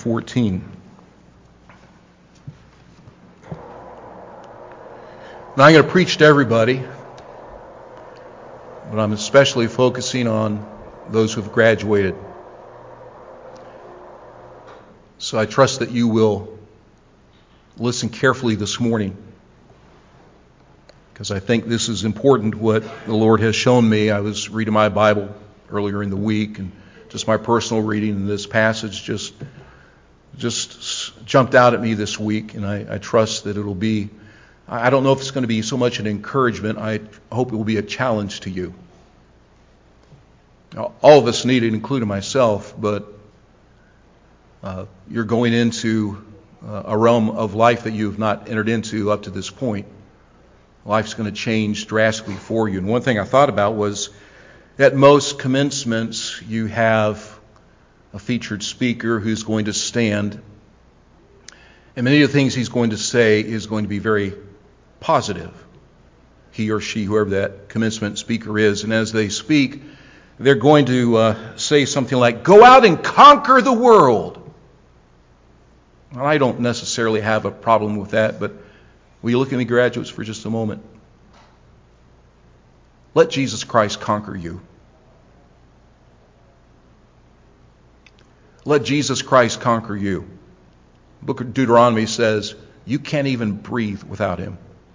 14. Now I'm going to preach to everybody, but I'm especially focusing on those who have graduated. So I trust that you will listen carefully this morning, because I think this is important, what the Lord has shown me. I was reading my Bible earlier in the week, and just my personal reading in this passage just jumped out at me this week, and I trust that it'll be, I don't know if it's going to be so much an encouragement. I hope it will be a challenge to you. Now, all of us need it, including myself, but you're going into a realm of life that you've not entered into up to this point. Life's going to change drastically for you. And one thing I thought about was, at most commencements, you have a featured speaker who's going to stand, and many of the things he's going to say is going to be very positive. He or she, whoever that commencement speaker is, and as they speak, they're going to say something like, "Go out and conquer the world." Well, I don't necessarily have a problem with that, but will you look at me, graduates, for just a moment? Let Jesus Christ conquer you. Let Jesus Christ conquer you. The book of Deuteronomy says you can't even breathe without Him.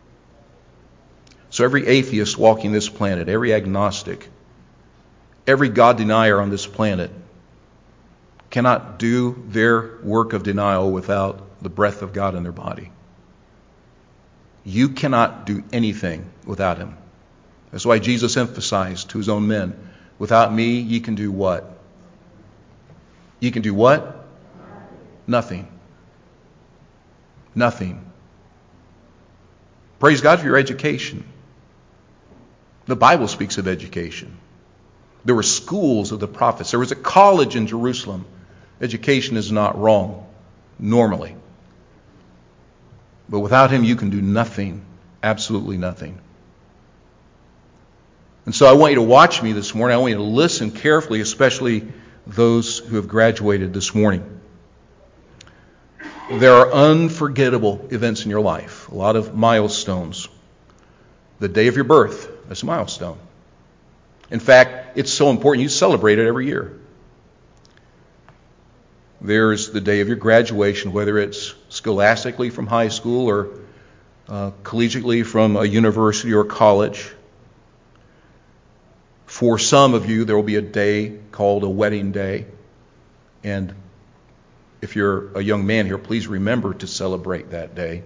So every atheist walking this planet, every agnostic, every God denier on this planet cannot do their work of denial without the breath of God in their body. You cannot do anything without Him. That's why Jesus emphasized to His own men, "Without me, ye can do what?" You can do what? Nothing. Nothing. Praise God for your education. The Bible speaks of education. There were schools of the prophets. There was a college in Jerusalem. Education is not wrong, normally. But without Him, you can do nothing. Absolutely nothing. And so I want you to watch me this morning. I want you to listen carefully, especially those who have graduated this morning. There are unforgettable events in your life, a lot of milestones. The day of your birth, that's a milestone. In fact, it's so important you celebrate it every year. There's the day of your graduation, whether it's scholastically from high school or collegiately from a university or college. For some of you, there will be a day called a wedding day. And if you're a young man here, please remember to celebrate that day.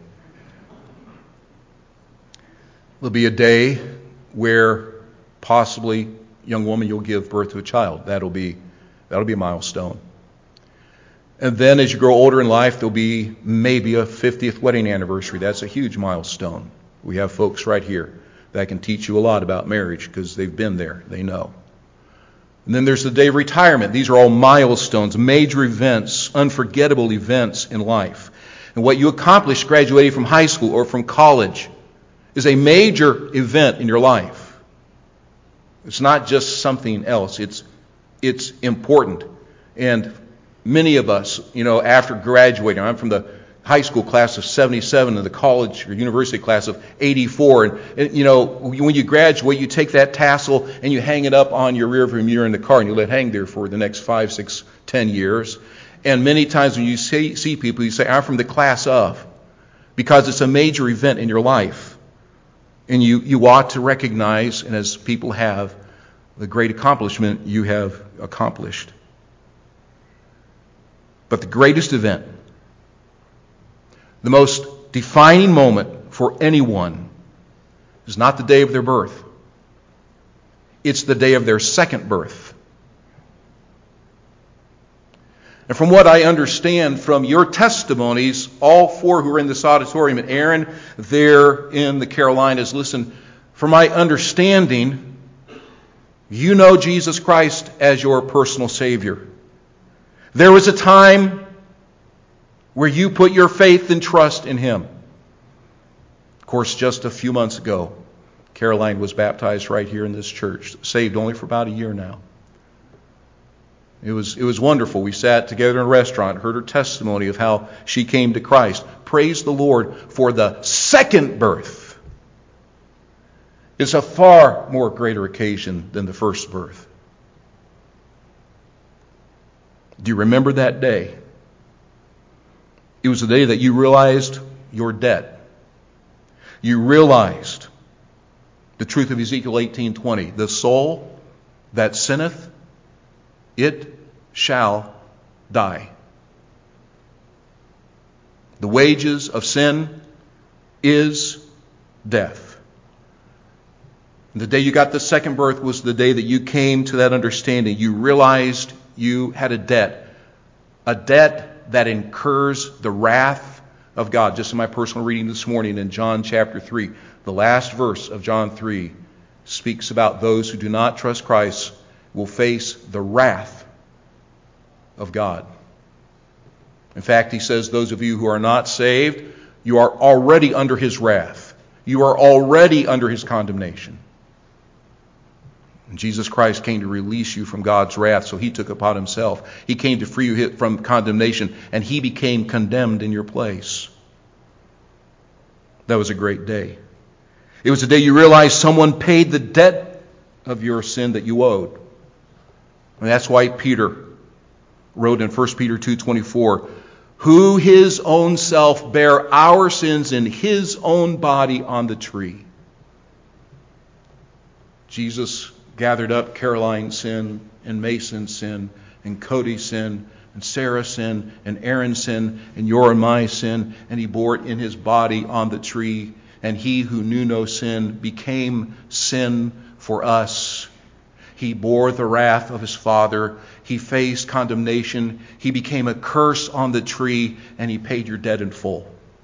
There'll be a day where possibly, young woman, you'll give birth to a child. That'll be a milestone. And then as you grow older in life, there'll be maybe a 50th wedding anniversary. That's a huge milestone. We have folks right here that can teach you a lot about marriage because they've been there. They know. And then there's the day of retirement. These are all milestones, major events, unforgettable events in life. And what you accomplish graduating from high school or from college is a major event in your life. It's not just something else. It's important. And many of us, after graduating, I'm from the high school class of 77 and the college or university class of 84. And when you graduate, you take that tassel and you hang it up on your rearview mirror in the car and you let it hang there for the next 5, 6, 10 years. And many times when you see people, you say, "I'm from the class of," because it's a major event in your life. And you ought to recognize, and as people have, the great accomplishment you have accomplished. But the greatest event, the most defining moment for anyone, is not the day of their birth. It's the day of their second birth. And from what I understand from your testimonies, all four who are in this auditorium, and Aaron there in the Carolinas, listen, from my understanding, you know Jesus Christ as your personal Savior. There was a time where you put your faith and trust in Him. Of course, just a few months ago, Caroline was baptized right here in this church, saved only for about a year now. It was wonderful. We sat together in a restaurant, heard her testimony of how she came to Christ. Praise the Lord for the second birth. It's a far more greater occasion than the first birth. Do you remember that day? It was the day that you realized your debt. You realized the truth of Ezekiel 18:20. The soul that sinneth, it shall die. The wages of sin is death. And the day you got the second birth was the day that you came to that understanding. You realized you had a debt that incurs the wrath of God. Just in my personal reading this morning in John chapter 3, the last verse of John 3 speaks about those who do not trust Christ will face the wrath of God. In fact, he says, those of you who are not saved, you are already under his wrath. You are already under his condemnation. And Jesus Christ came to release you from God's wrath, so he took upon himself. He came to free you from condemnation, and he became condemned in your place. That was a great day. It was the day you realized someone paid the debt of your sin that you owed. And that's why Peter wrote in 1 Peter 2:24, who his own self bare our sins in his own body on the tree. Jesus gathered up Caroline's sin and Mason's sin and Cody's sin and Sarah's sin and Aaron's sin and your and my sin, and he bore it in his body on the tree. And he who knew no sin became sin for us. He bore the wrath of his Father. He faced condemnation. He became a curse on the tree, and he paid your debt in full.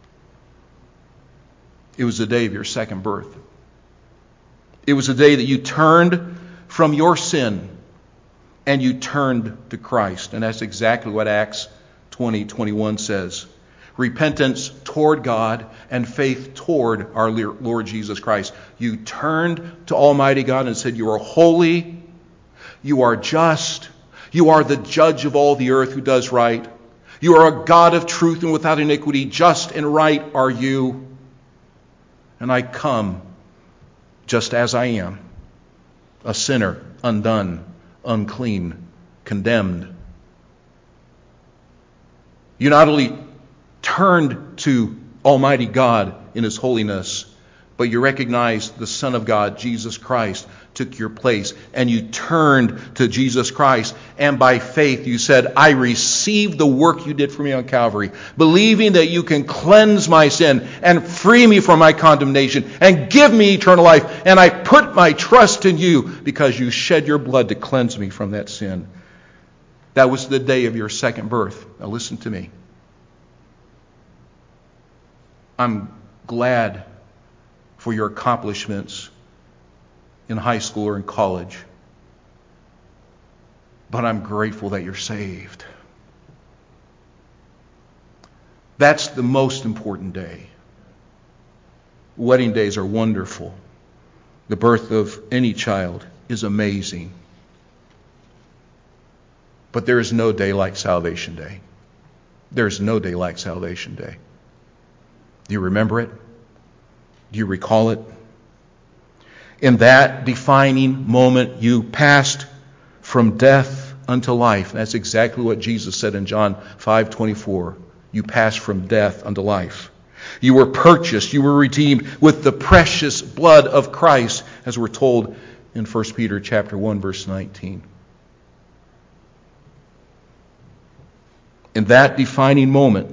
It was the day of your second birth. It was the day that you turned from your sin and you turned to Christ. And that's exactly what Acts 20:21 says. Repentance toward God and faith toward our Lord Jesus Christ. You turned to Almighty God and said, you are holy, you are just, you are the judge of all the earth who does right. You are a God of truth and without iniquity, just and right are you. And I come just as I am, a sinner, undone, unclean, condemned. You not only turned to Almighty God in his holiness, but you recognize the Son of God, Jesus Christ, took your place. And you turned to Jesus Christ. And by faith you said, I receive the work you did for me on Calvary, believing that you can cleanse my sin and free me from my condemnation and give me eternal life. And I put my trust in you because you shed your blood to cleanse me from that sin. That was the day of your second birth. Now listen to me. I'm glad for your accomplishments in high school or in college. But I'm grateful that you're saved. That's the most important day. Wedding days are wonderful. The birth of any child is amazing. But there is no day like Salvation Day. There's no day like Salvation Day. Do you remember it? Do you recall it? In that defining moment, you passed from death unto life. That's exactly what Jesus said in John 5:24. You passed from death unto life. You were purchased, you were redeemed with the precious blood of Christ, as we're told in 1 Peter chapter 1, verse 19. In that defining moment,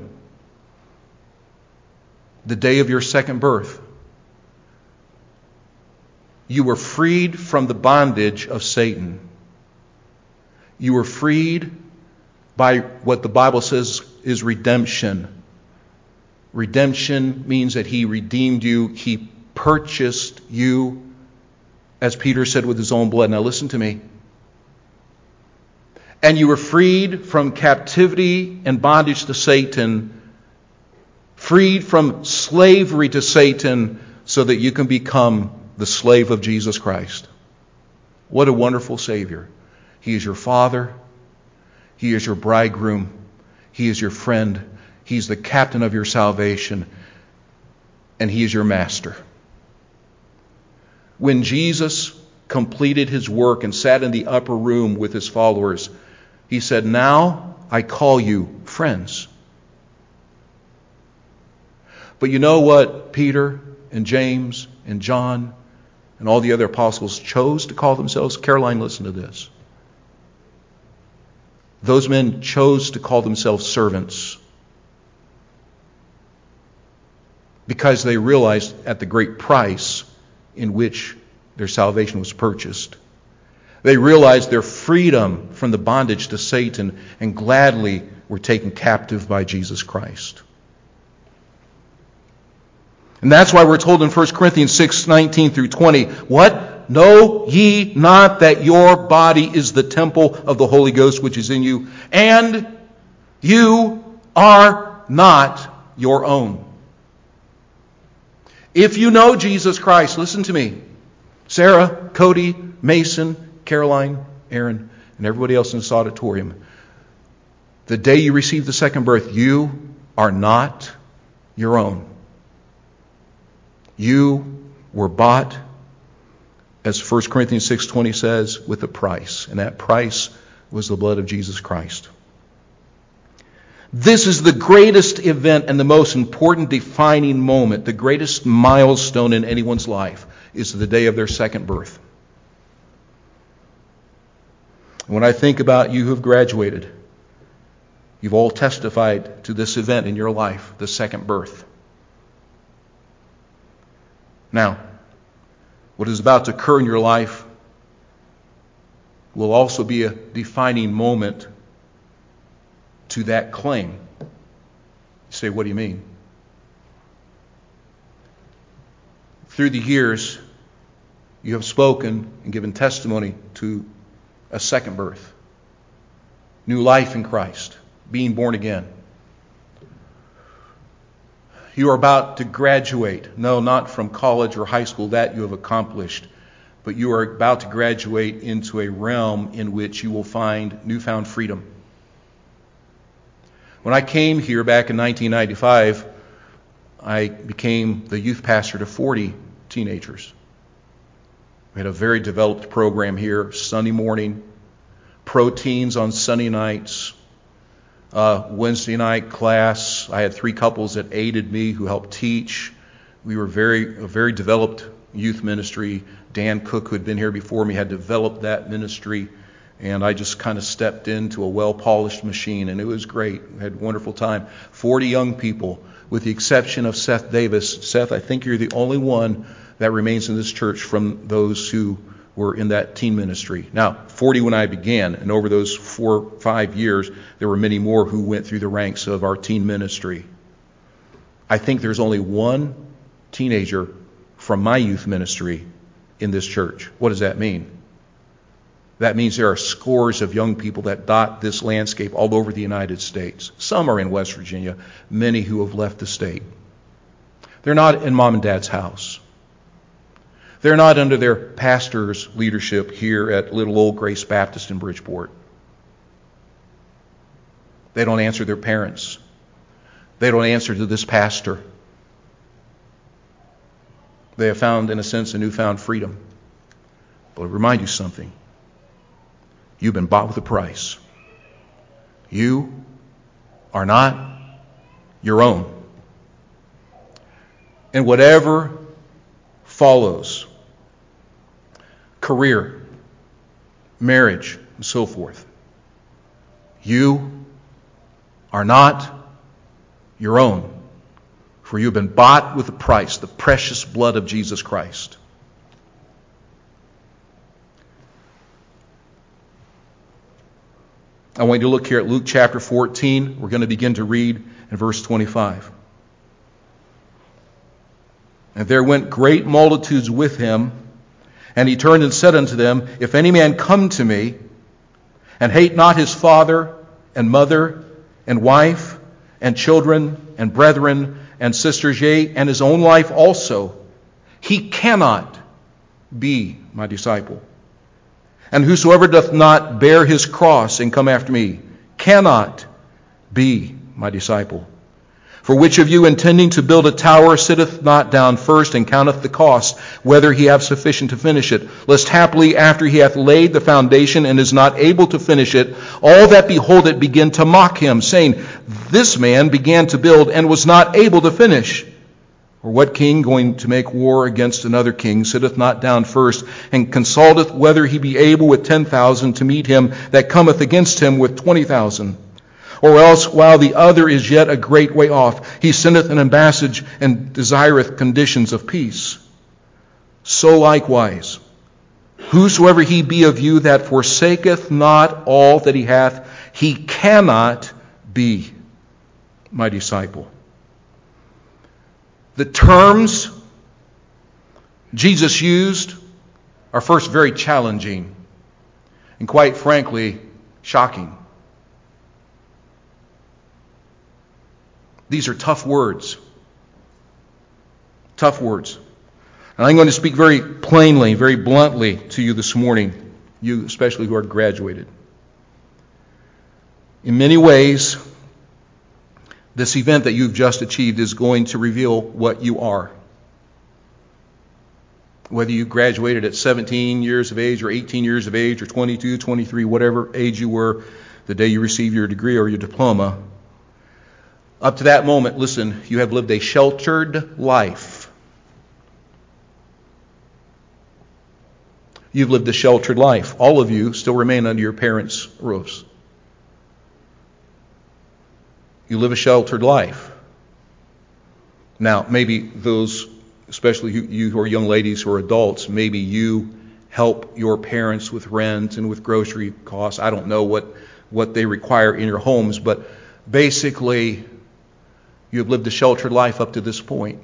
the day of your second birth, you were freed from the bondage of Satan. You were freed by what the Bible says is redemption. Redemption means that he redeemed you. He purchased you, as Peter said, with his own blood. Now listen to me. And you were freed from captivity and bondage to Satan, freed from slavery to Satan, so that you can become the slave of Jesus Christ. What a wonderful Savior. He is your Father. He is your bridegroom. He is your friend. He's the captain of your salvation. And He is your master. When Jesus completed His work and sat in the upper room with His followers, He said, "Now I call you friends." But you know what Peter and James and John and all the other apostles chose to call themselves? Caroline, listen to this. Those men chose to call themselves servants because they realized at the great price in which their salvation was purchased. They realized their freedom from the bondage to Satan and gladly were taken captive by Jesus Christ. And that's why we're told in 1 Corinthians 6:19 through 20, what? Know ye not that your body is the temple of the Holy Ghost which is in you, and you are not your own. If you know Jesus Christ, listen to me, Sarah, Cody, Mason, Caroline, Aaron, and everybody else in this auditorium, the day you receive the second birth, you are not your own. You were bought, as 1 Corinthians 6:20 says, with a price. And that price was the blood of Jesus Christ. This is the greatest event and the most important defining moment, the greatest milestone in anyone's life, is the day of their second birth. When I think about you who have graduated, you've all testified to this event in your life, the second birth. Now, what is about to occur in your life will also be a defining moment to that claim. You say, what do you mean? Through the years, you have spoken and given testimony to a second birth, new life in Christ, being born again. You are about to graduate. No, not from college or high school. That you have accomplished. But you are about to graduate into a realm in which you will find newfound freedom. When I came here back in 1995, I became the youth pastor to 40 teenagers. We had a very developed program here, Sunday morning, proteins on Sunday nights, Wednesday night class. I had 3 couples that aided me who helped teach. We were a very developed youth ministry. Dan Cook, who had been here before me, had developed that ministry. And I just kind of stepped into a well-polished machine, and it was great. We had a wonderful time. 40 young people, with the exception of Seth Davis. Seth, I think you're the only one that remains in this church from those who were in that teen ministry. Now, 40 when I began, and over those 4 or 5 years, there were many more who went through the ranks of our teen ministry. I think there's only one teenager from my youth ministry in this church. What does that mean? That means there are scores of young people that dot this landscape all over the United States. Some are in West Virginia, many who have left the state. They're not in mom and dad's house. They're not under their pastor's leadership here at Little Old Grace Baptist in Bridgeport. They don't answer their parents. They don't answer to this pastor. They have found, in a sense, a newfound freedom. But I'll remind you something. You've been bought with a price. You are not your own. And whatever follows, career, marriage, and so forth, you are not your own. For you have been bought with a price, the precious blood of Jesus Christ. I want you to look here at Luke chapter 14. We're going to begin to read in verse 25. And there went great multitudes with him, and he turned and said unto them, If any man come to me, and hate not his father, and mother, and wife, and children, and brethren, and sisters, yea, and his own life also, he cannot be my disciple. And whosoever doth not bear his cross and come after me cannot be my disciple. For which of you, intending to build a tower, sitteth not down first, and counteth the cost, whether he have sufficient to finish it? Lest haply, after he hath laid the foundation, and is not able to finish it, all that behold it begin to mock him, saying, This man began to build, and was not able to finish. Or what king, going to make war against another king, sitteth not down first, and consulteth whether he be able with 10,000 to meet him that cometh against him with 20,000? Or else, while the other is yet a great way off, he sendeth an ambassage, and desireth conditions of peace. So likewise, whosoever he be of you that forsaketh not all that he hath, he cannot be my disciple. The terms Jesus used are first very challenging and, quite frankly, shocking. These are tough words. Tough words. And I'm going to speak very plainly, very bluntly to you this morning, you especially who are graduated. In many ways, this event that you've just achieved is going to reveal what you are. Whether you graduated at 17 years of age or 18 years of age or 22, 23, whatever age you were the day you received your degree or your diploma, up to that moment, listen, you have lived a sheltered life. You've lived a sheltered life. All of you still remain under your parents' roofs. You live a sheltered life. Now, maybe those, especially you who are young ladies who are adults, maybe you help your parents with rent and with grocery costs. I don't know what they require in your homes, but basically, you have lived a sheltered life up to this point.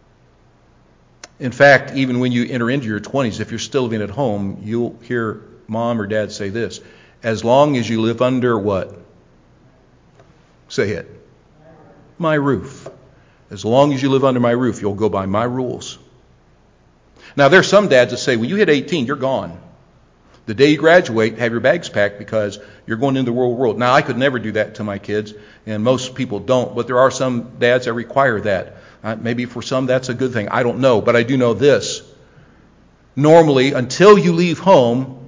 In fact, even when you enter into your 20s, if you're still living at home, you'll hear mom or dad say this: as long as you live under what? Say it. My roof. As long as you live under my roof, you'll go by my rules. Now, there's some dads that say, when you hit 18, you're gone. The day you graduate, have your bags packed because you're going into the real world. Now, I could never do that to my kids, and most people don't, but there are some dads that require that. Maybe for some that's a good thing. I don't know, but I do know this. Normally, until you leave home,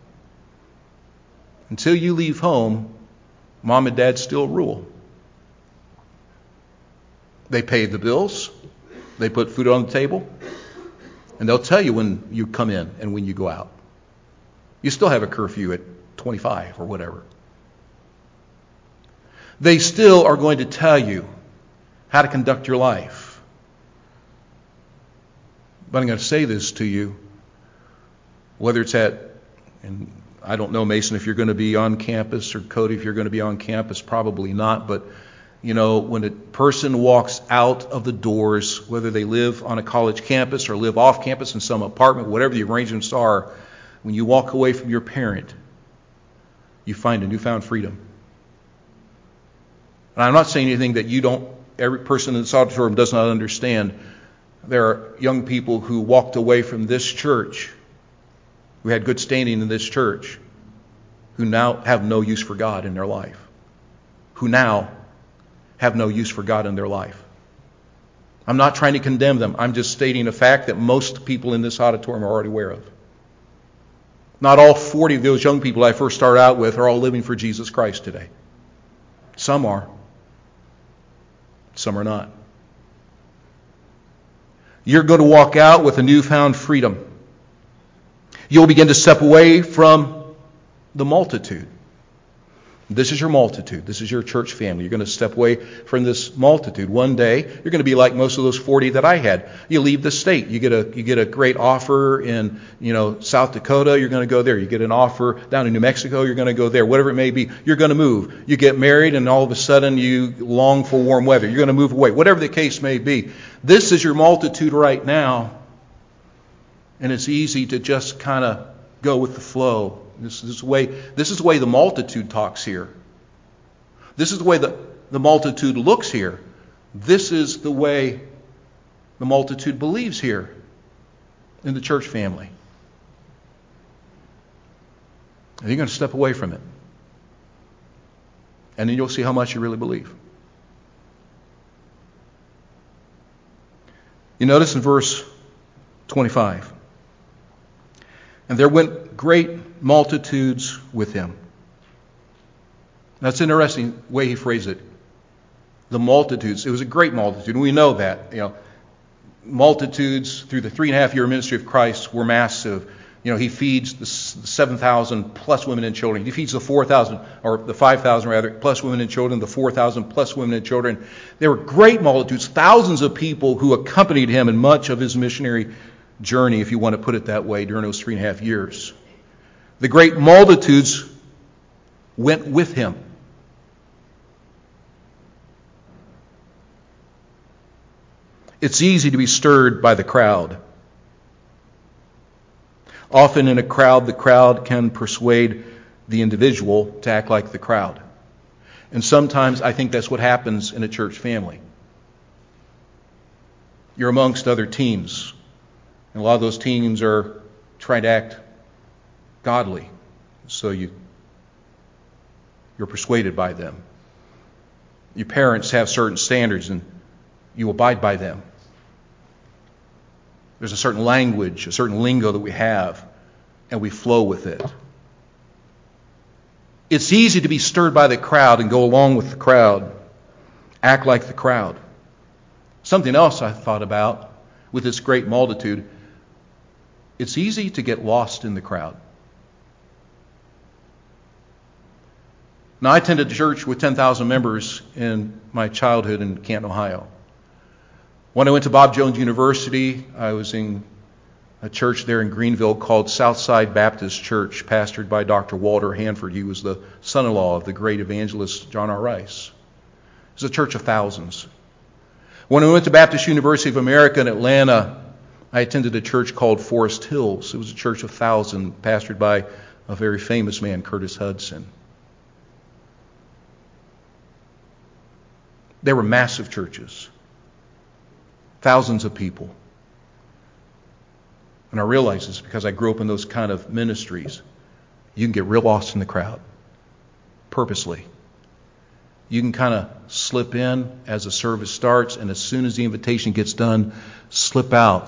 mom and dad still rule. They pay the bills, they put food on the table, and they'll tell you when you come in and when you go out. You still have a curfew at 25 or whatever. They still are going to tell you how to conduct your life. But I'm going to say this to you, whether it's and I don't know, Mason, if you're going to be on campus, or Cody, if you're going to be on campus, probably not, but when a person walks out of the doors, whether they live on a college campus or live off campus in some apartment, whatever the arrangements are, when you walk away from your parent, you find a newfound freedom. And I'm not saying anything that every person in this auditorium does not understand. There are young people who walked away from this church, who had good standing in this church, who now have no use for God in their life. I'm not trying to condemn them. I'm just stating a fact that most people in this auditorium are already aware of. Not all 40 of those young people I first started out with are all living for Jesus Christ today. Some are. Some are not. You're going to walk out with a newfound freedom. You'll begin to step away from the multitude. This is your multitude. This is your church family. You're going to step away from this multitude. One day, you're going to be like most of those 40 that I had. You leave the state. You get a great offer in South Dakota. You're going to go there. You get an offer down in New Mexico. You're going to go there. Whatever it may be, you're going to move. You get married, and all of a sudden you long for warm weather. You're going to move away. Whatever the case may be, this is your multitude right now, and it's easy to just kind of go with the flow. This is the way the multitude talks here. This is the way the multitude looks here. This is the way the multitude believes here in the church family. And you're going to step away from it. And then you'll see how much you really believe. You notice in verse 25. And there went great multitudes with him. That's an interesting way he phrased it. The multitudes. It was a great multitude, and we know that. Multitudes through the 3.5-year ministry of Christ were massive. He feeds the 7,000 plus women and children. He feeds the 4,000, or the 5,000 rather, plus women and children, the 4,000 plus women and children. There were great multitudes, thousands of people who accompanied him in much of his missionary journey, if you want to put it that way, during those 3.5 years. The great multitudes went with him. It's easy to be stirred by the crowd. Often in a crowd, the crowd can persuade the individual to act like the crowd. And sometimes I think that's what happens in a church family. You're amongst other teams. And a lot of those teams are trying to act godly. So you're persuaded by them. Your parents have certain standards and you abide by them. There's a certain language, a certain lingo that we have, and we flow with it. It's easy to be stirred by the crowd and go along with the crowd, act like the crowd. Something else I thought about with this great multitude, it's easy to get lost in the crowd. Now, I attended a church with 10,000 members in my childhood in Canton, Ohio. When I went to Bob Jones University, I was in a church there in Greenville called Southside Baptist Church, pastored by Dr. Walter Hanford. He was the son-in-law of the great evangelist John R. Rice. It was a church of thousands. When I went to Baptist University of America in Atlanta, I attended a church called Forest Hills. It was a church of thousands, pastored by a very famous man, Curtis Hudson. They were massive churches. Thousands of people. And I realize this because I grew up in those kind of ministries. You can get real lost in the crowd. Purposely. You can kind of slip in as the service starts, and as soon as the invitation gets done, slip out.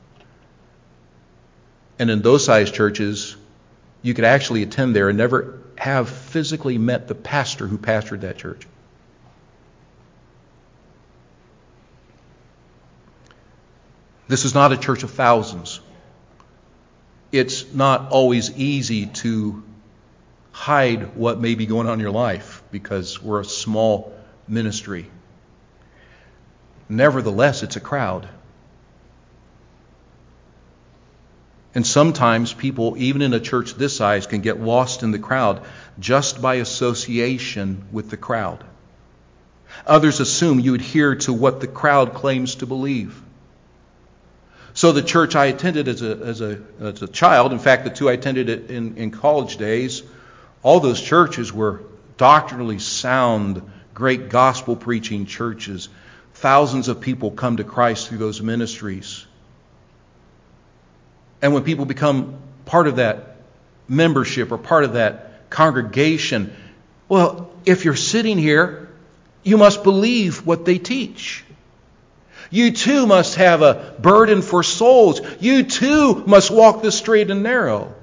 And in those size churches, you could actually attend there and never have physically met the pastor who pastored that church. This is not a church of thousands. It's not always easy to hide what may be going on in your life because we're a small ministry. Nevertheless, it's a crowd. And sometimes people, even in a church this size, can get lost in the crowd just by association with the crowd. Others assume you adhere to what the crowd claims to believe. So the church I attended as a child, in fact, the two I attended in college days, all those churches were doctrinally sound, great gospel preaching churches. Thousands of people come to Christ through those ministries. And when people become part of that membership or part of that congregation, well, if you're sitting here, you must believe what they teach. You too must have a burden for souls. You too must walk the straight and narrow.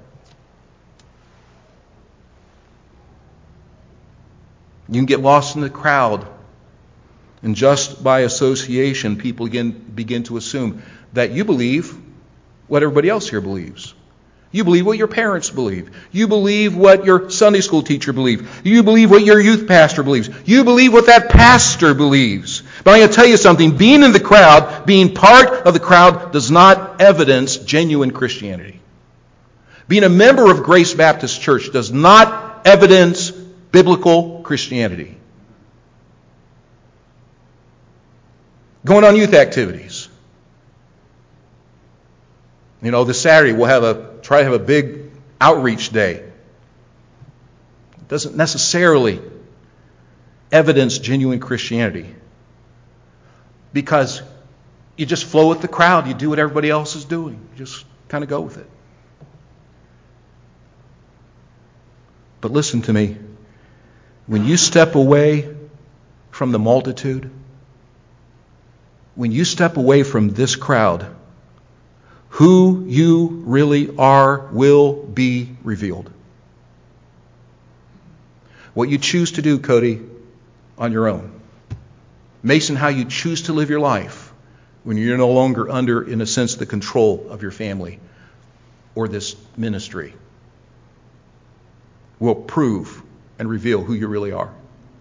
You can get lost in the crowd. And just by association, people begin to assume that you believe what everybody else here believes. You believe what your parents believe. You believe what your Sunday school teacher believes. You believe what your youth pastor believes. You believe what that pastor believes. But I'm going to tell you something. Being in the crowd, being part of the crowd, does not evidence genuine Christianity. Being a member of Grace Baptist Church does not evidence biblical Christianity. Going on youth activities. This Saturday we'll try to have a big outreach day. It doesn't necessarily evidence genuine Christianity. Because you just flow with the crowd. You do what everybody else is doing. You just kind of go with it. But listen to me. when you step away from the multitude, when you step away from this crowd, who you really are will be revealed. What you choose to do, Cody, on your own. Mason, how you choose to live your life when you're no longer under, in a sense, the control of your family or this ministry will prove and reveal who you really are.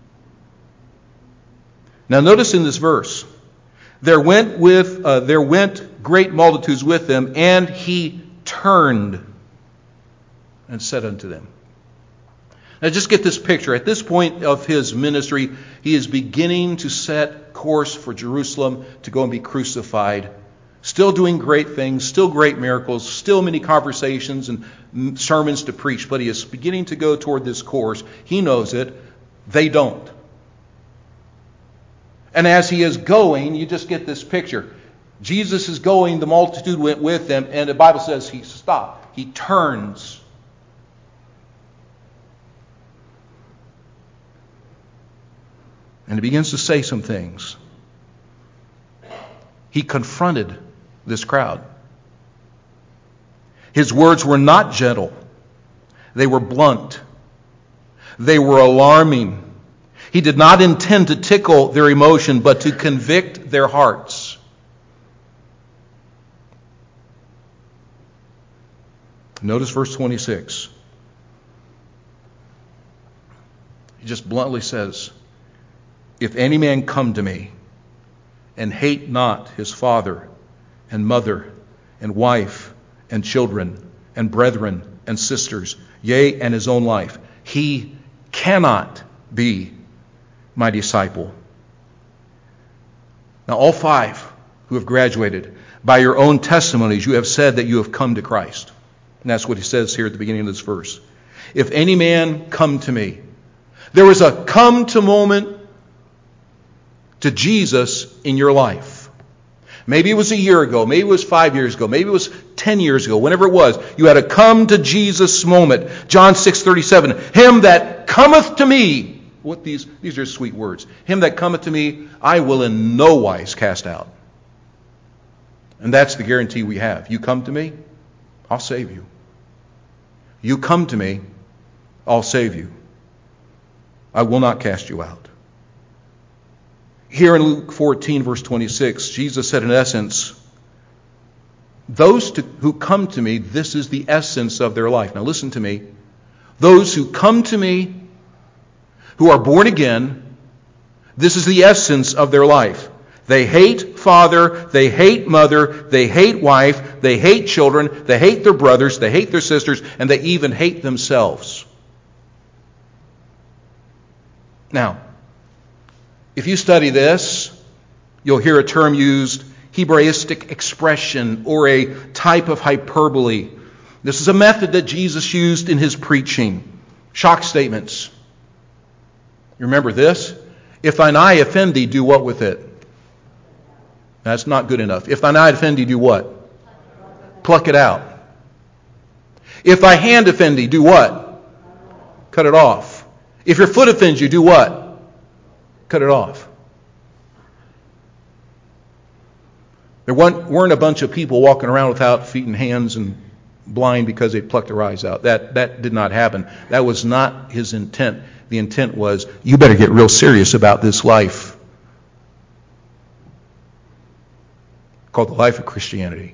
Now notice in this verse, there went great multitudes with them, and he turned and said unto them. Now just get this picture. At this point of his ministry, he is beginning to set course for Jerusalem to go and be crucified. Still doing great things, still great miracles, still many conversations and sermons to preach, but he is beginning to go toward this course. He knows it. They don't. And as he is going, you just get this picture. Jesus is going, the multitude went with him, and the Bible says he stopped. He turns. And he begins to say some things. He confronted this crowd. His words were not gentle. They were blunt. They were alarming. He did not intend to tickle their emotion, but to convict their hearts. Notice verse 26. He just bluntly says, if any man come to me and hate not his father and mother and wife and children and brethren and sisters, yea, and his own life, he cannot be my disciple. Now, all five who have graduated, by your own testimonies, you have said that you have come to Christ. And that's what he says here at the beginning of this verse. If any man come to me. There was a come to moment to Jesus in your life. Maybe it was a year ago. Maybe it was 5 years ago. Maybe it was 10 years ago. Whenever it was, you had a come to Jesus moment. John 6:37. Him that cometh to me. What these are sweet words. Him that cometh to me, I will in no wise cast out. And that's the guarantee we have. You come to me, I'll save you. You come to me, I'll save you. I will not cast you out. Here in Luke 14, verse 26, Jesus said in essence, those who come to me, this is the essence of their life. Now listen to me. Those who come to me, who are born again, this is the essence of their life. They hate father, they hate mother, they hate wife, they hate children, they hate their brothers, they hate their sisters, and they even hate themselves. Now, if you study this, you'll hear a term used, Hebraistic expression, or a type of hyperbole. This is a method that Jesus used in his preaching. Shock statements. You remember this? If thine eye offend thee, do what with it? That's not good enough. If thine eye offend thee, do what? Pluck it out. If thy hand offend thee, do what? Cut it off. If your foot offends you, do what? Cut it off. There weren't a bunch of people walking around without feet and hands and blind because they plucked their eyes out. That did not happen. That was not his intent. The intent was, you better get real serious about this life called the life of Christianity.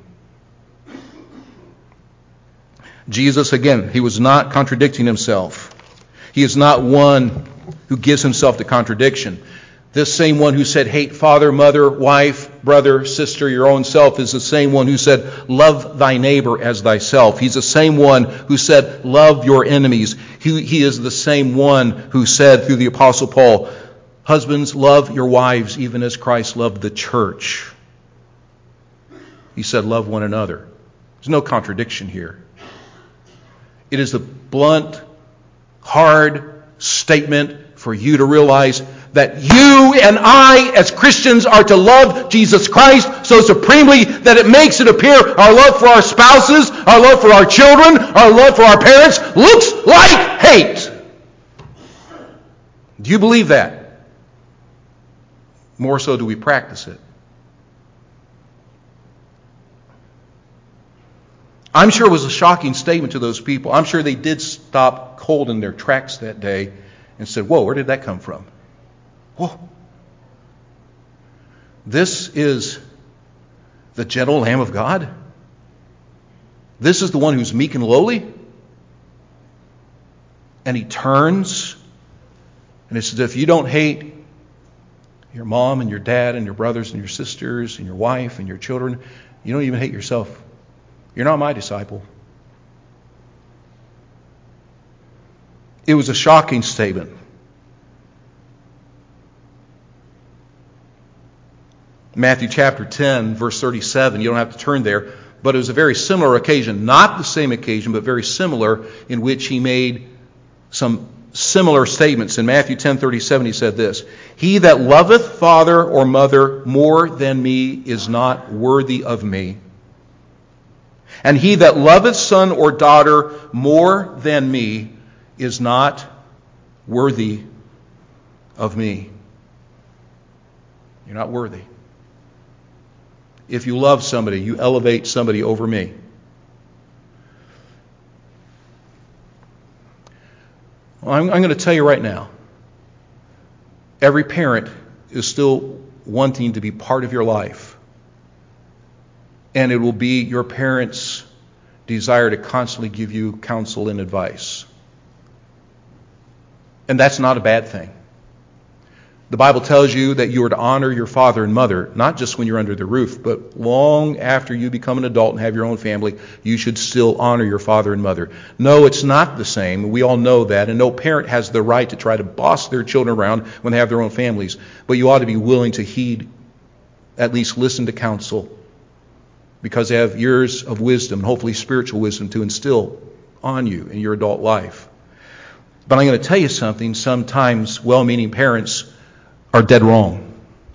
Jesus, again, he was not contradicting himself. He is not one who gives himself to contradiction. This same one who said, hate father, mother, wife, brother, sister, your own self, is the same one who said, love thy neighbor as thyself. He's the same one who said, love your enemies. He is the same one who said through the Apostle Paul, husbands, love your wives even as Christ loved the church. He said, love one another. There's no contradiction here. It is a blunt, hard statement for you to realize that you and I as Christians are to love Jesus Christ so supremely that it makes it appear our love for our spouses, our love for our children, our love for our parents looks like hate. Do you believe that? More so, do we practice it? I'm sure it was a shocking statement to those people. I'm sure they did stop cold in their tracks that day and said, whoa, where did that come from? Whoa. This is the gentle Lamb of God? This is the one who's meek and lowly? And he turns, and it's as if you don't hate your mom and your dad and your brothers and your sisters and your wife and your children, you don't even hate yourself. You're not my disciple. It was a shocking statement. Matthew chapter 10, verse 37, you don't have to turn there, but it was a very similar occasion, not the same occasion, but very similar, in which he made some similar statements. In Matthew 10:37, he said this, "He that loveth father or mother more than me is not worthy of me. And he that loveth son or daughter more than me is not worthy of me." You're not worthy. If you love somebody, you elevate somebody over me. Well, I'm going to tell you right now, every parent is still wanting to be part of your life. And it will be your parents' desire to constantly give you counsel and advice. And that's not a bad thing. The Bible tells you that you are to honor your father and mother, not just when you're under the roof, but long after you become an adult and have your own family, you should still honor your father and mother. No, it's not the same. We all know that. And no parent has the right to try to boss their children around when they have their own families. But you ought to be willing to heed, at least listen to counsel, because they have years of wisdom, and hopefully spiritual wisdom, to instill on you in your adult life. But I'm going to tell you something. Sometimes well-meaning parents are dead wrong.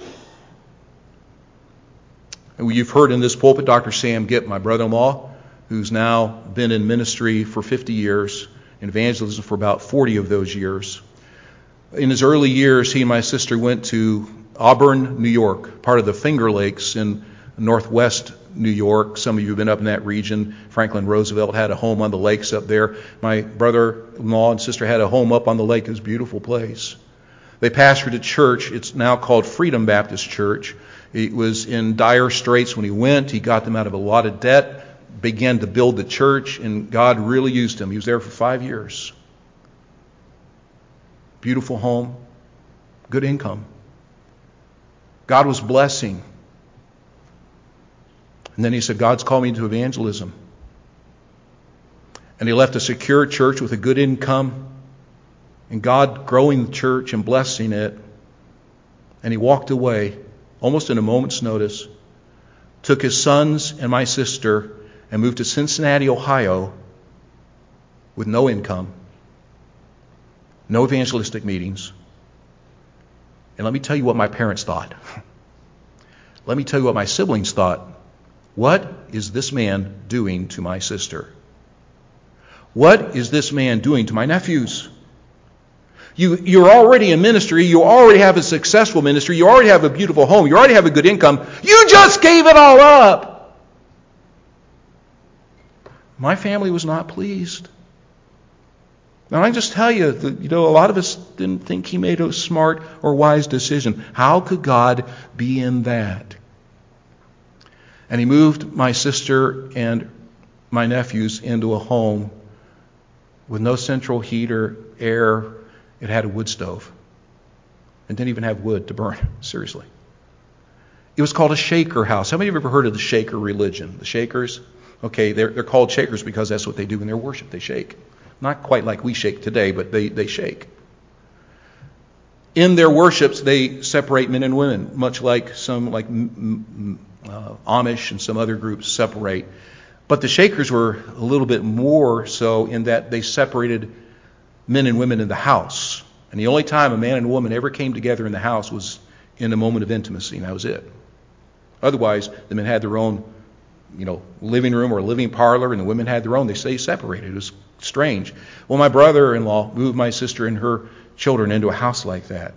And you've heard in this pulpit Dr. Sam Gipp, my brother-in-law, who's now been in ministry for 50 years, in evangelism for about 40 of those years. In his early years, he and my sister went to Auburn, New York, part of the Finger Lakes in northwest New York. Some of you have been up in that region. Franklin Roosevelt had a home on the lakes up there. My brother-in-law and sister had a home up on the lake. It was a beautiful place. They pastored a church. It's now called Freedom Baptist Church. It was in dire straits when he went. He got them out of a lot of debt, began to build the church, and God really used him. He was there for 5 years. Beautiful home, good income. God was blessing. And then he said, God's called me to evangelism. And he left a secure church with a good income, and God growing the church and blessing it. And he walked away, almost in a moment's notice, took his sons and my sister and moved to Cincinnati, Ohio, with no income, no evangelistic meetings. And let me tell you what my parents thought. Let me tell you what my siblings thought. What is this man doing to my sister? What is this man doing to my nephews? You're already in ministry. You already have a successful ministry. You already have a beautiful home. You already have a good income. You just gave it all up. My family was not pleased. Now, I just tell you, a lot of us didn't think he made a smart or wise decision. How could God be in that? And he moved my sister and my nephews into a home with no central heater, air. It had a wood stove. It didn't even have wood to burn. Seriously. It was called a Shaker house. How many of you have ever heard of the Shaker religion? The Shakers? Okay, they're called Shakers because that's what they do in their worship. They shake. Not quite like we shake today, but they shake. In their worships, they separate men and women, much like some Amish and some other groups separate. But the Shakers were a little bit more so in that they separated men and women in the house. And the only time a man and a woman ever came together in the house was in a moment of intimacy, and that was it. Otherwise, the men had their own, living room or living parlor, and the women had their own. They stayed separated. It was strange. Well, my brother-in-law moved my sister and her children into a house like that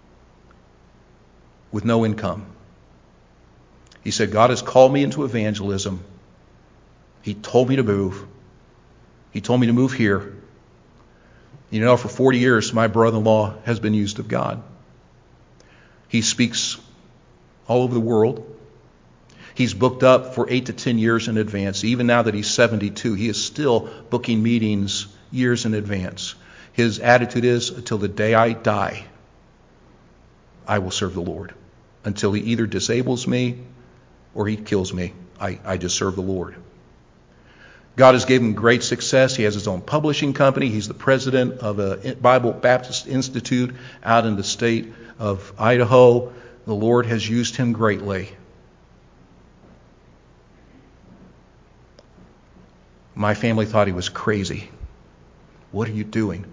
with no income. He said, God has called me into evangelism. He told me to move. He told me to move here. You know, for 40 years, my brother-in-law has been used of God. He speaks all over the world. He's booked up for 8 to 10 years in advance. Even now that he's 72, he is still booking meetings years in advance. His attitude is, until the day I die, I will serve the Lord. Until he either disables me or he kills me, I just serve the Lord. God has given him great success. He has his own publishing company. He's the president of a Bible Baptist Institute out in the state of Idaho. The Lord has used him greatly. My family thought he was crazy. What are you doing?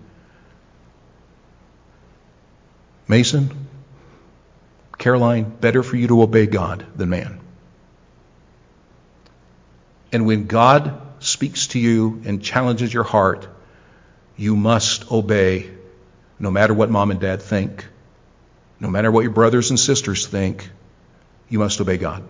Mason, Caroline, better for you to obey God than man. And when God speaks to you and challenges your heart, you must obey, no matter what mom and dad think, no matter what your brothers and sisters think. You must obey God.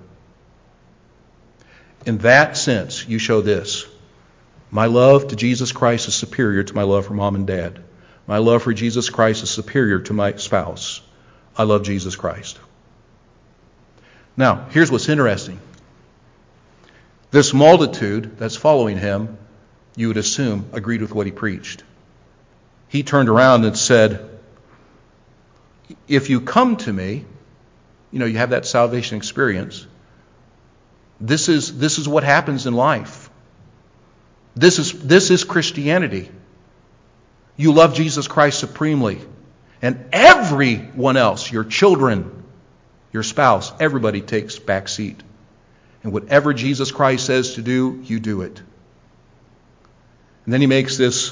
In that sense, you show this. My love to Jesus Christ is superior to my love for mom and dad. My love for Jesus Christ is superior to my spouse. I love Jesus Christ. Now, here's what's interesting. This multitude that's following him, you would assume, agreed with what he preached. He turned around and said, if you come to me, you have that salvation experience. This is what happens in life. This is Christianity. You love Jesus Christ supremely. And everyone else, your children, your spouse, everybody takes back seat. And whatever Jesus Christ says to do, you do it. And then he makes this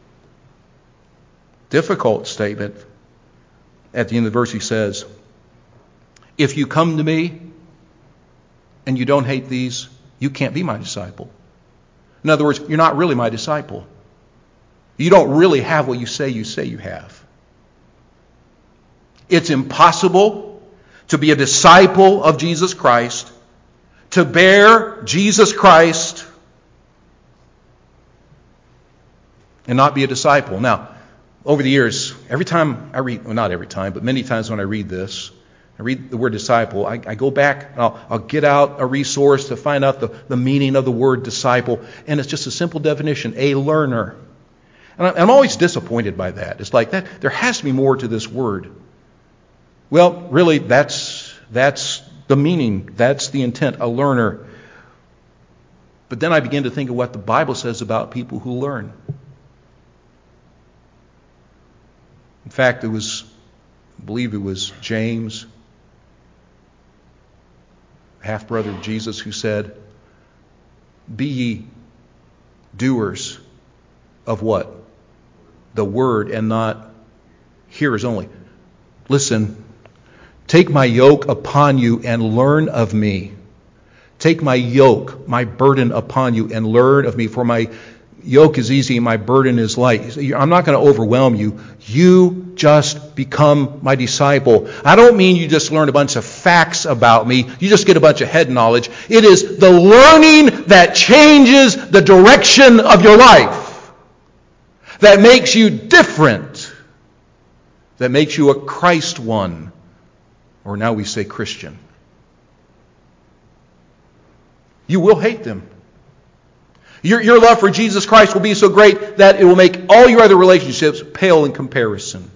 difficult statement. At the end of the verse he says, if you come to me and you don't hate these, you can't be my disciple. In other words, you're not really my disciple. You don't really have what you say you have. It's impossible to be a disciple of Jesus Christ, to bear Jesus Christ, and not be a disciple. Now, over the years, every time I read, well, not every time, but many times when I read this, I read the word disciple, I go back and I'll get out a resource to find out the meaning of the word disciple, and it's just a simple definition, a learner. And I'm always disappointed by that. It's like that there has to be more to this word. Well, really, that's the meaning. That's the intent, a learner. But then I begin to think of what the Bible says about people who learn. In fact, I believe it was James, half-brother of Jesus, who said, be ye doers of what? The word, and not hearers only. Listen, take my yoke upon you and learn of me. Take my yoke, my burden upon you and learn of me. For my yoke is easy and my burden is light. I'm not going to overwhelm you. You just become my disciple. I don't mean you just learn a bunch of facts about me. You just get a bunch of head knowledge. It is the learning that changes the direction of your life. That makes you different. That makes you a Christ one. Or now we say Christian. You will hate them. Your love for Jesus Christ will be so great that it will make all your other relationships pale in comparison.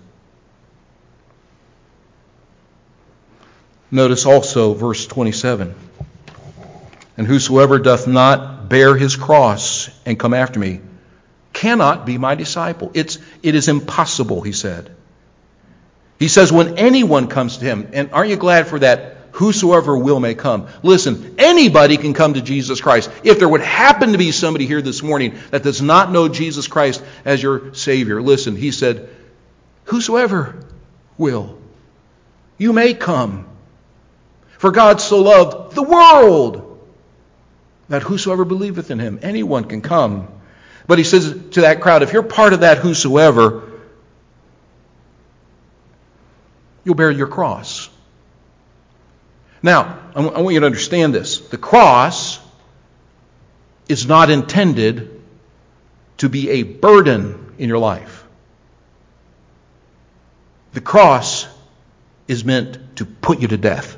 Notice also verse 27. And whosoever doth not bear his cross and come after me cannot be my disciple. It is impossible, he said. He says when anyone comes to him, and aren't you glad for that? Whosoever will may come. Listen, anybody can come to Jesus Christ. If there would happen to be somebody here this morning that does not know Jesus Christ as your Savior, listen, he said, whosoever will, you may come. For God so loved the world that whosoever believeth in him, anyone can come. But he says to that crowd, if you're part of that whosoever, You'll bear your cross. Now, I want you to understand this. The cross is not intended to be a burden in your life. The cross is meant to put you to death.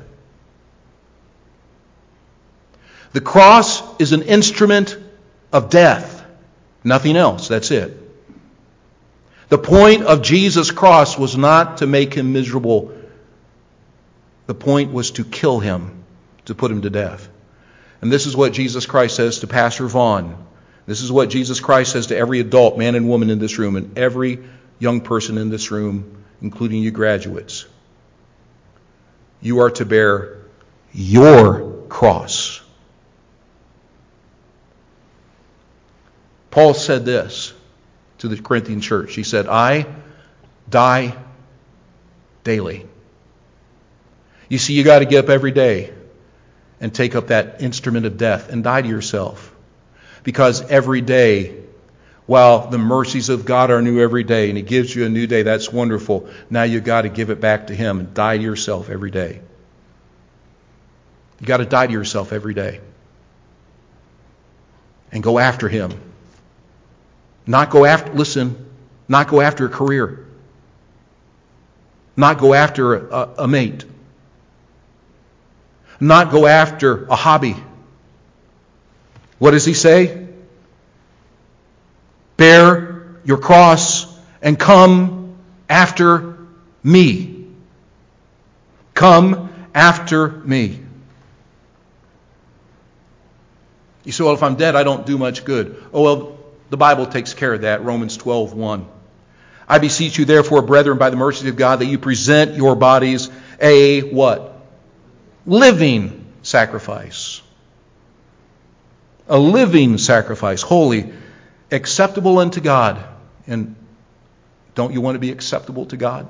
The cross is an instrument of death. Nothing else. That's it. The point of Jesus' cross was not to make him miserable. The point was to kill him, to put him to death. And this is what Jesus Christ says to Pastor Vaughn. This is what Jesus Christ says to every adult, man and woman in this room, and every young person in this room, including you graduates. You are to bear your cross. Paul said this to the Corinthian church. He said, I die daily. You see, you got to get up every day and take up that instrument of death and die to yourself. Because every day, while the mercies of God are new every day, and He gives you a new day, that's wonderful. Now you've got to give it back to Him and die to yourself every day. You've got to die to yourself every day. And go after Him. Not go after a career. Not go after a mate. Not go after a hobby. What does he say? Bear your cross and come after me. Come after me. You say, well, if I'm dead, I don't do much good. Oh, well, the Bible takes care of that. Romans 12:1. I beseech you, therefore, brethren, by the mercies of God, that you present your bodies a what? Living sacrifice. A living sacrifice, holy, acceptable unto God. And don't you want to be acceptable to God?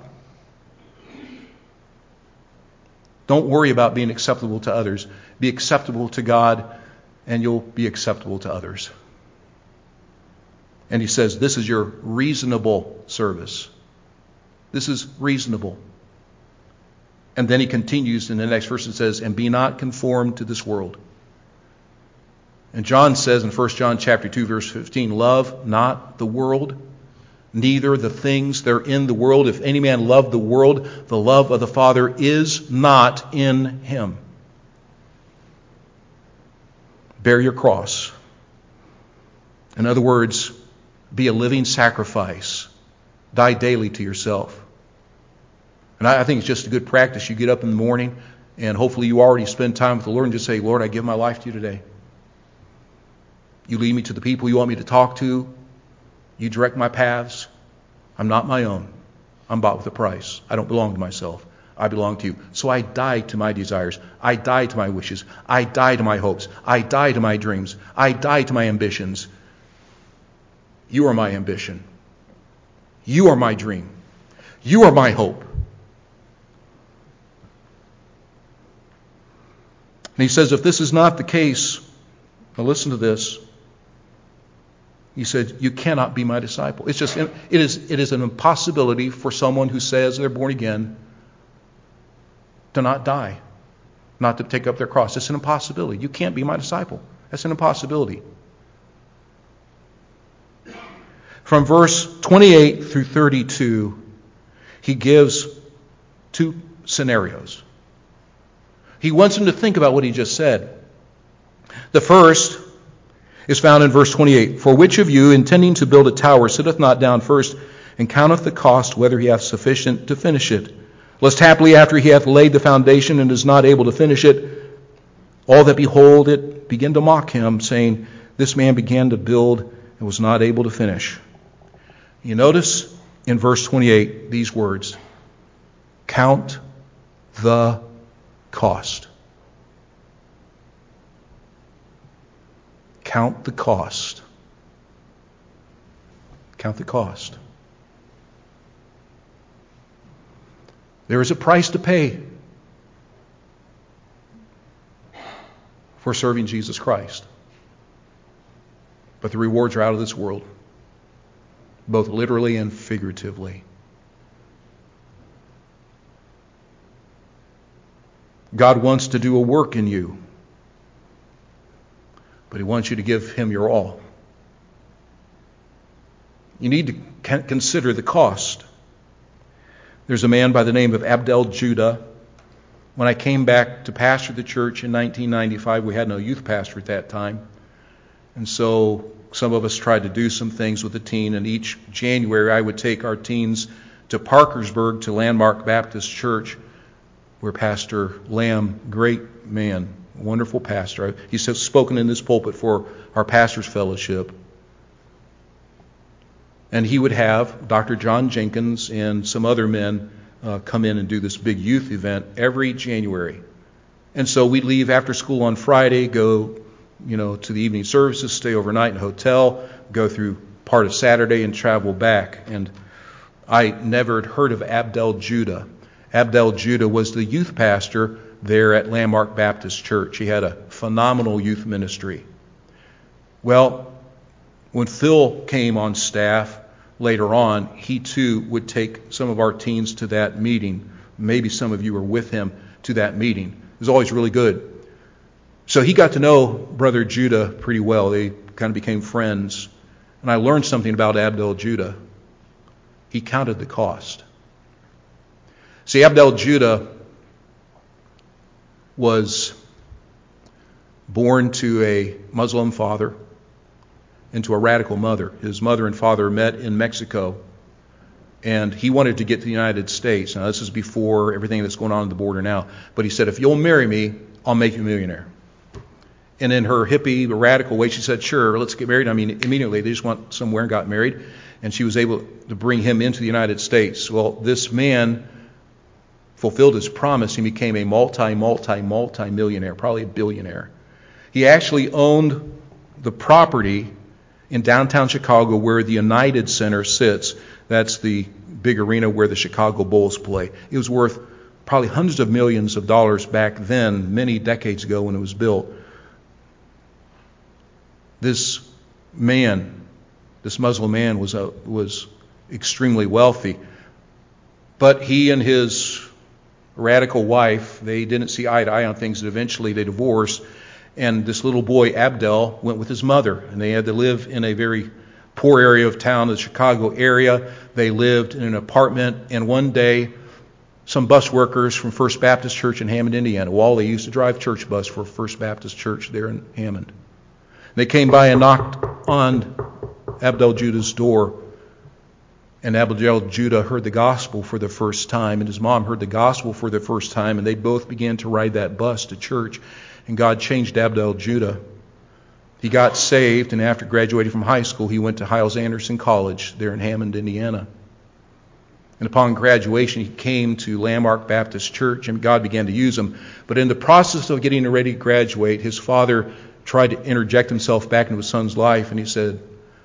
Don't worry about being acceptable to others. Be acceptable to God, and you'll be acceptable to others. And he says, this is your reasonable service. This is reasonable. And then he continues in the next verse and says, and be not conformed to this world. And John says in 1 John chapter 2, verse 15, love not the world, neither the things that are in the world. If any man love the world, the love of the Father is not in him. Bear your cross. In other words, be a living sacrifice. Die daily to yourself. And I think it's just a good practice. You get up in the morning, and hopefully you already spend time with the Lord and just say, Lord, I give my life to you today. You lead me to the people you want me to talk to. You direct my paths. I'm not my own. I'm bought with a price. I don't belong to myself. I belong to you. So I die to my desires. I die to my wishes. I die to my hopes. I die to my dreams. I die to my ambitions. You are my ambition. You are my dream. You are my hope. And he says, if this is not the case, now listen to this. He said, you cannot be my disciple. It is an impossibility for someone who says they're born again to not die, not to take up their cross. It's an impossibility. You can't be my disciple. That's an impossibility. From verse 28 through 32, he gives two scenarios. He wants them to think about what he just said. The first is found in verse 28. For which of you, intending to build a tower, sitteth not down first, and counteth the cost, whether he hath sufficient to finish it? Lest haply after he hath laid the foundation and is not able to finish it, all that behold it begin to mock him, saying, this man began to build and was not able to finish. You notice in verse 28 these words, count the cost. Count the cost. Count the cost. There is a price to pay for serving Jesus Christ. But the rewards are out of this world, both literally and figuratively. God wants to do a work in you, but He wants you to give Him your all. You need to consider the cost. There's a man by the name of Abdel Judah. When I came back to pastor the church in 1995, we had no youth pastor at that time. And so some of us tried to do some things with the teen, and each January I would take our teens to Parkersburg to Landmark Baptist Church, where Pastor Lamb, great man, wonderful pastor. He's spoken in this pulpit for our pastor's fellowship. And he would have Dr. John Jenkins and some other men come in and do this big youth event every January. And so we'd leave after school on Friday, go to the evening services, stay overnight in a hotel, go through part of Saturday and travel back. And I never had heard of Abdel Judah. Abdel Judah was the youth pastor there at Landmark Baptist Church. He had a phenomenal youth ministry. Well, when Phil came on staff later on, he too would take some of our teens to that meeting. Maybe some of you were with him to that meeting. It was always really good. So he got to know Brother Judah pretty well. They kind of became friends. And I learned something about Abdel Judah. He counted the cost. See, Abdel Judah was born to a Muslim father and to a radical mother. His mother and father met in Mexico, and he wanted to get to the United States. Now, this is before everything that's going on at the border now. But he said, if you'll marry me, I'll make you a millionaire. And in her hippie, radical way, she said, sure, let's get married. I mean, immediately they just went somewhere and got married, and she was able to bring him into the United States. Well, this man fulfilled his promise. He became a multi-millionaire, probably a billionaire. He actually owned the property in downtown Chicago where the United Center sits. That's the big arena where the Chicago Bulls play. It was worth probably hundreds of millions of dollars back then, many decades ago when it was built. This man, this Muslim man, was extremely wealthy. But he and his radical wife, they didn't see eye to eye on things, and eventually they divorced. And this little boy, Abdel, went with his mother, and they had to live in a very poor area of town, the Chicago area. They lived in an apartment, and one day some bus workers from First Baptist Church in Hammond, Indiana, Wally used to drive church bus for First Baptist Church there in Hammond. They came by and knocked on Abdel Judah's door, and Abdel Judah heard the gospel for the first time, and his mom heard the gospel for the first time, and they both began to ride that bus to church. And God changed Abdel Judah. He got saved, and after graduating from high school, he went to Hyles-Anderson College there in Hammond, Indiana. And upon graduation, he came to Landmark Baptist Church, and God began to use him. But in the process of getting ready to graduate, his father tried to interject himself back into his son's life, and he said,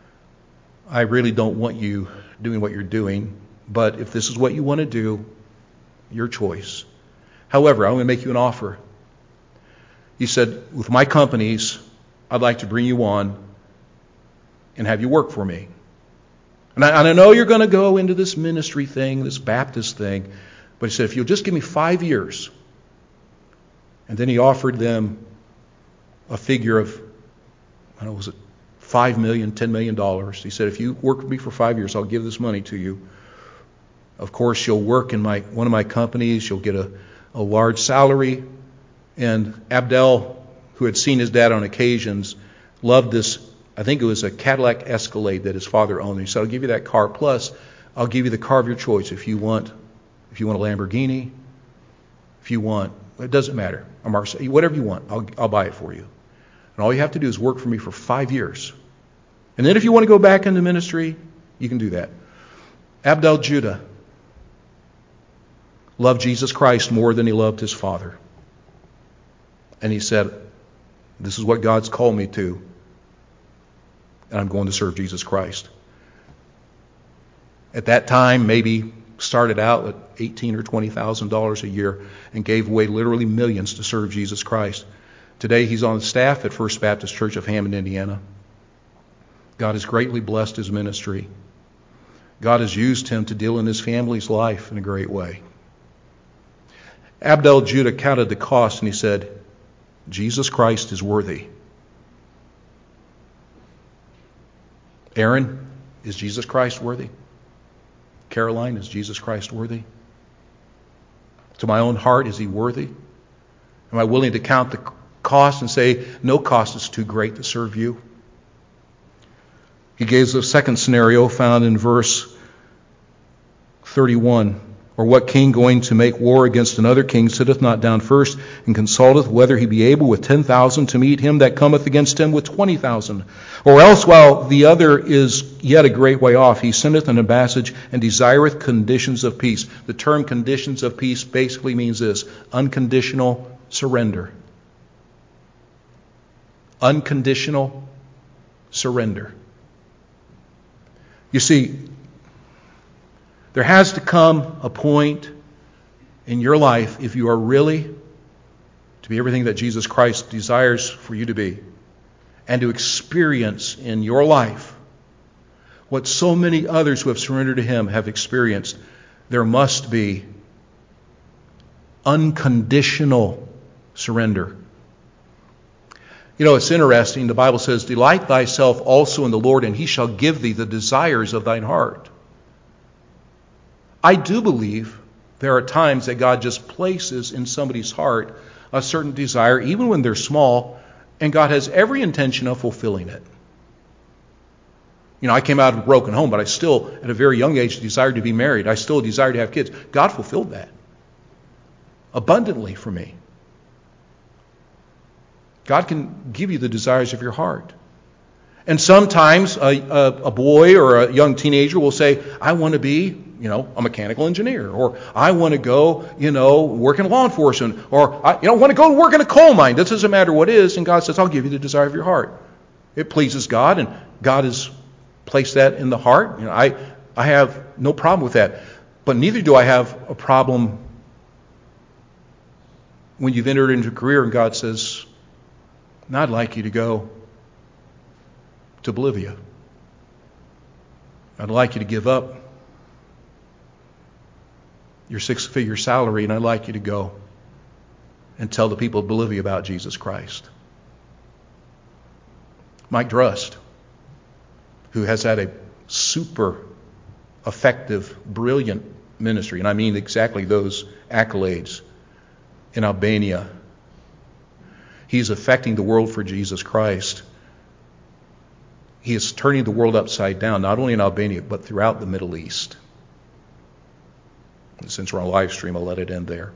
I really don't want you doing what you're doing, but if this is what you want to do, your choice. However, I'm going to make you an offer. He said, with my companies, I'd like to bring you on and have you work for me. And I know you're going to go into this ministry thing, this Baptist thing, but he said, if you'll just give me 5 years. And then he offered them a figure of, I don't know, was it $5 million, $10 million. He said, if you work with me for 5 years, I'll give this money to you. Of course, you'll work in one of my companies. You'll get a large salary. And Abdel, who had seen his dad on occasions, loved this, I think it was a Cadillac Escalade that his father owned. He said, I'll give you that car, plus I'll give you the car of your choice. If you want a Lamborghini, if you want, it doesn't matter, a Mercedes, whatever you want, I'll buy it for you. And all you have to do is work for me for 5 years. And then if you want to go back into ministry, you can do that. Abdel Judah loved Jesus Christ more than he loved his father. And he said, this is what God's called me to, and I'm going to serve Jesus Christ. At that time, maybe started out at $18,000 or $20,000 a year and gave away literally millions to serve Jesus Christ. Today, he's on the staff at First Baptist Church of Hammond, Indiana. God has greatly blessed his ministry. God has used him to deal in his family's life in a great way. Abdel Judah counted the cost and he said, Jesus Christ is worthy. Aaron, is Jesus Christ worthy? Caroline, is Jesus Christ worthy? To my own heart, is he worthy? Am I willing to count the cost and say, no cost is too great to serve you? He gives a second scenario found in verse 31. Or what king going to make war against another king sitteth not down first and consulteth whether he be able with 10,000 to meet him that cometh against him with 20,000? Or else while the other is yet a great way off, he sendeth an ambassage and desireth conditions of peace. The term conditions of peace basically means this: unconditional surrender. Unconditional surrender. You see, there has to come a point in your life, if you are really to be everything that Jesus Christ desires for you to be, and to experience in your life what so many others who have surrendered to Him have experienced, there must be unconditional surrender. You know, it's interesting. The Bible says, delight thyself also in the Lord, and He shall give thee the desires of thine heart. I do believe there are times that God just places in somebody's heart a certain desire, even when they're small, and God has every intention of fulfilling it. You know, I came out of a broken home, but I still, at a very young age, desired to be married. I still desired to have kids. God fulfilled that abundantly for me. God can give you the desires of your heart. And sometimes a boy or a young teenager will say, I want to be, a mechanical engineer, or I want to go, work in law enforcement, or I, want to go work in a coal mine. This doesn't matter what it is. And God says, I'll give you the desire of your heart. It pleases God, and God has placed that in the heart. I have no problem with that. But neither do I have a problem when you've entered into a career and God says, now I'd like you to go to Bolivia. I'd like you to give up your 6-figure salary, and I'd like you to go and tell the people of Bolivia about Jesus Christ. Mike Drust, who has had a super effective, brilliant ministry, and I mean exactly those accolades, in Albania. He's affecting the world for Jesus Christ. He is turning the world upside down, not only in Albania, but throughout the Middle East. And since we're on live stream, I'll let it end there.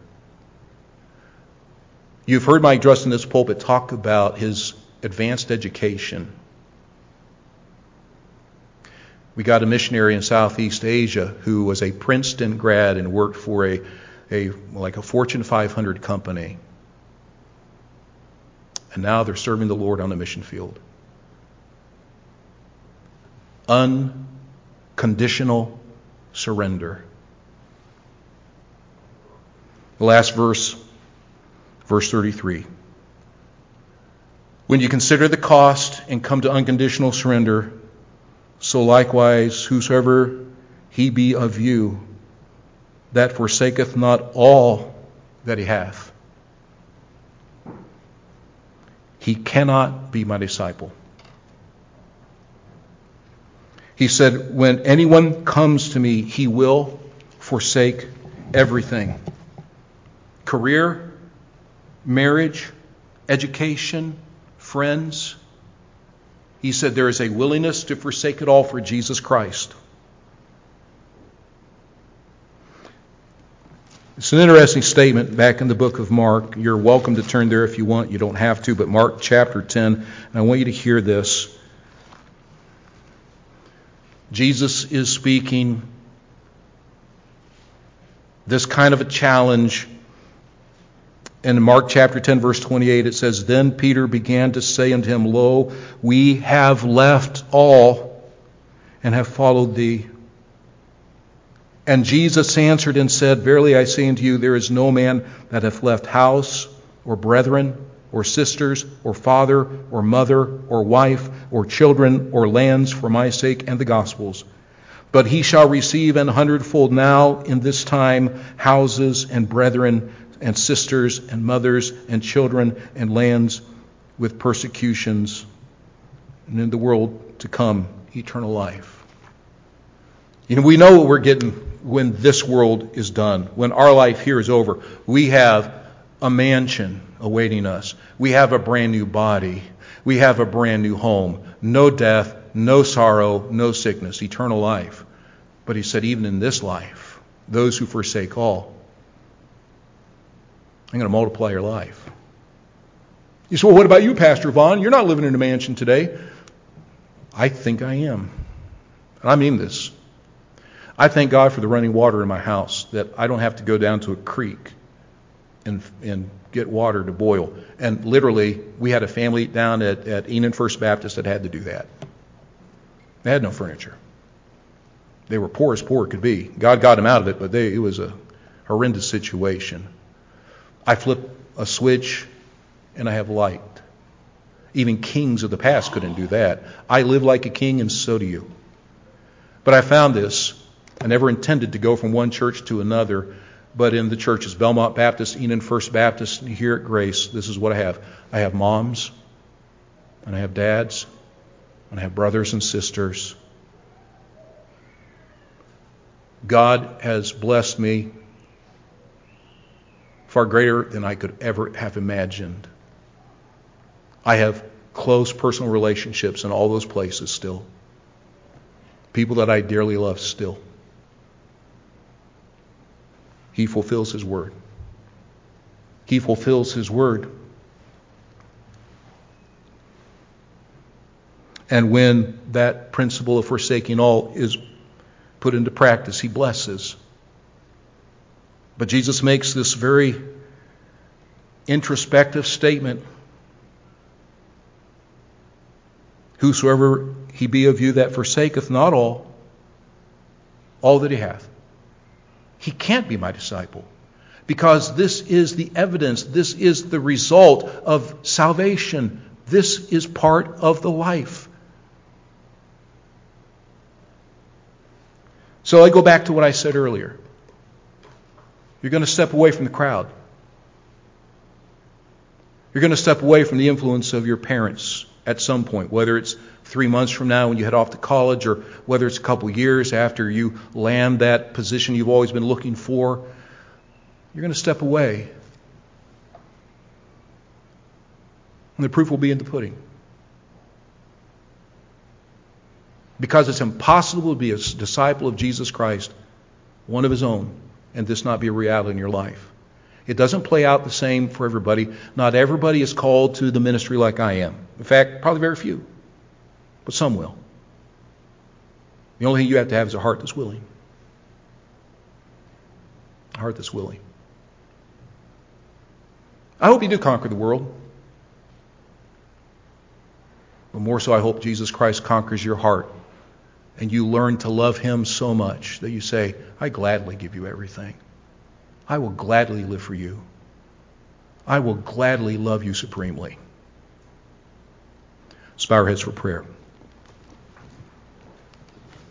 You've heard Mike Drust in this pulpit talk about his advanced education. We got a missionary in Southeast Asia who was a Princeton grad and worked for a Fortune 500 company. And now they're serving the Lord on the mission field. Unconditional surrender. The last verse, verse 33. When you consider the cost and come to unconditional surrender, so likewise whosoever he be of you, that forsaketh not all that he hath, he cannot be my disciple. He said, when anyone comes to me, he will forsake everything. Career, marriage, education, friends. He said there is a willingness to forsake it all for Jesus Christ. It's an interesting statement back in the book of Mark. You're welcome to turn there if you want. You don't have to, but Mark chapter 10. And I want you to hear this. Jesus is speaking this kind of a challenge. In Mark chapter 10, verse 28, it says, Then Peter began to say unto him, Lo, we have left all and have followed thee. And Jesus answered and said, Verily I say unto you, there is no man that hath left house, or brethren, or sisters, or father, or mother, or wife, or children, or lands for my sake and the gospel's, but he shall receive 100-fold now in this time houses and brethren and sisters and mothers and children and lands with persecutions, and in the world to come, eternal life. We know what we're getting when this world is done, when our life here is over. We have a mansion awaiting us. We have a brand new body. We have a brand new home. No death, no sorrow, no sickness, eternal life. But he said, even in this life, those who forsake all, I'm going to multiply your life. You say, well, what about you, Pastor Vaughn? You're not living in a mansion today. I think I am. And I mean this. I thank God for the running water in my house, that I don't have to go down to a creek and get water to boil. And literally, we had a family down at Enon First Baptist that had to do that. They had no furniture. They were poor as poor could be. God got them out of it, but it was a horrendous situation. I flip a switch and I have light. Even kings of the past couldn't do that. I live like a king, and so do you. But I found this. I never intended to go from one church to another, but in the churches, Belmont Baptist, Enon First Baptist, and here at Grace, this is what I have. I have moms, and I have dads, and I have brothers and sisters. God has blessed me far greater than I could ever have imagined. I have close personal relationships in all those places still. People that I dearly love still. He fulfills His word. He fulfills His word. And when that principle of forsaking all is put into practice, He blesses. But Jesus makes this very introspective statement. Whosoever he be of you that forsaketh not all that he hath, he can't be my disciple. Because this is the evidence, this is the result of salvation. This is part of the life. So I go back to what I said earlier. You're going to step away from the crowd. You're going to step away from the influence of your parents at some point, whether it's 3 months from now when you head off to college, or whether it's a couple years after you land that position you've always been looking for. You're going to step away. And the proof will be in the pudding. Because it's impossible to be a disciple of Jesus Christ, one of His own, and this not be a reality in your life. It doesn't play out the same for everybody. Not everybody is called to the ministry like I am. In fact, probably very few. But some will. The only thing you have to have is a heart that's willing. A heart that's willing. I hope you do conquer the world. But more so, I hope Jesus Christ conquers your heart. And you learn to love Him so much that you say, I gladly give you everything. I will gladly live for you. I will gladly love you supremely. Let's bow our heads for prayer.